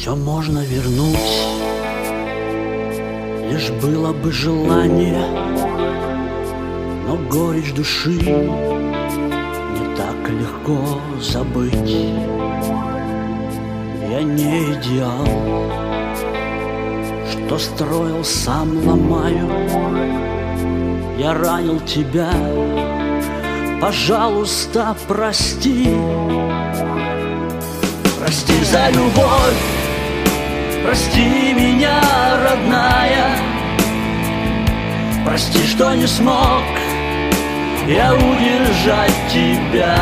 Все можно вернуть, лишь было бы желание, но горечь души не так легко забыть. Я не идеал, что строил, сам ломаю. Я ранил тебя, пожалуйста, прости. Прости за любовь, прости меня, родная. Прости, что не смог я удержать тебя.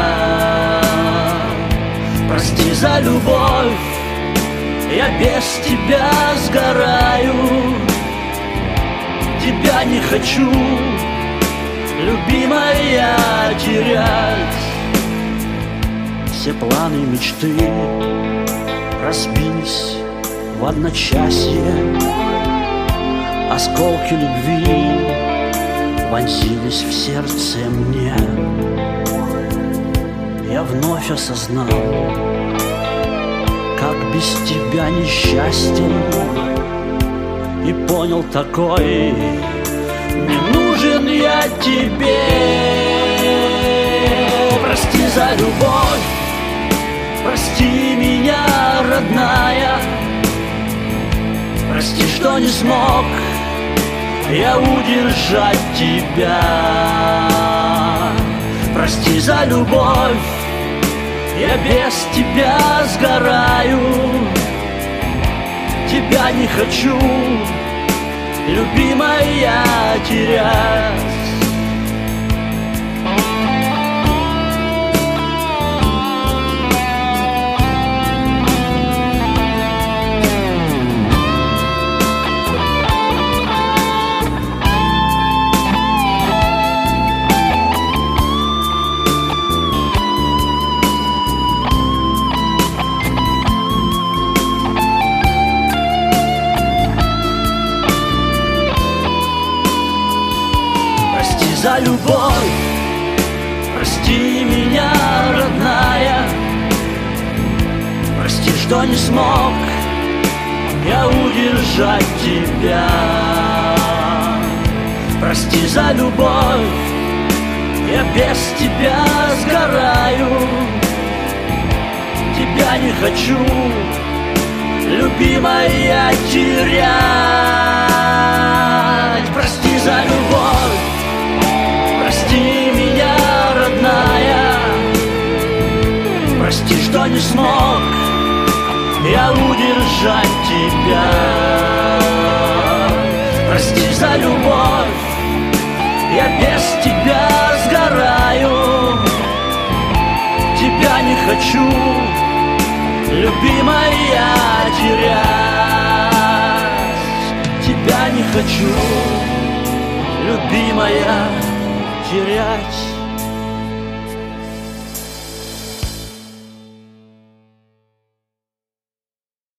Прости за любовь, я без тебя сгораю. Тебя не хочу, любимая, терять. Все планы и мечты разбились в одночасье. Осколки любви вонзились в сердце мне. Я вновь осознал, как без тебя несчастен, и понял такой: не нужен я тебе. Прости за любовь, прости меня, родная. Прости, что не смог я удержать тебя. Прости за любовь, я без тебя сгораю. Тебя не хочу, любимая, терять. За любовь, прости меня, родная. Прости, что не смог я удержать тебя. Прости за любовь, я без тебя сгораю. Тебя не хочу, любимая, терять. Прости за любовь, прости меня, родная. Прости, что не смог я удержать тебя. Прости за любовь, я без тебя сгораю. Тебя не хочу, любимая, терять. Тебя не хочу, любимая, терять.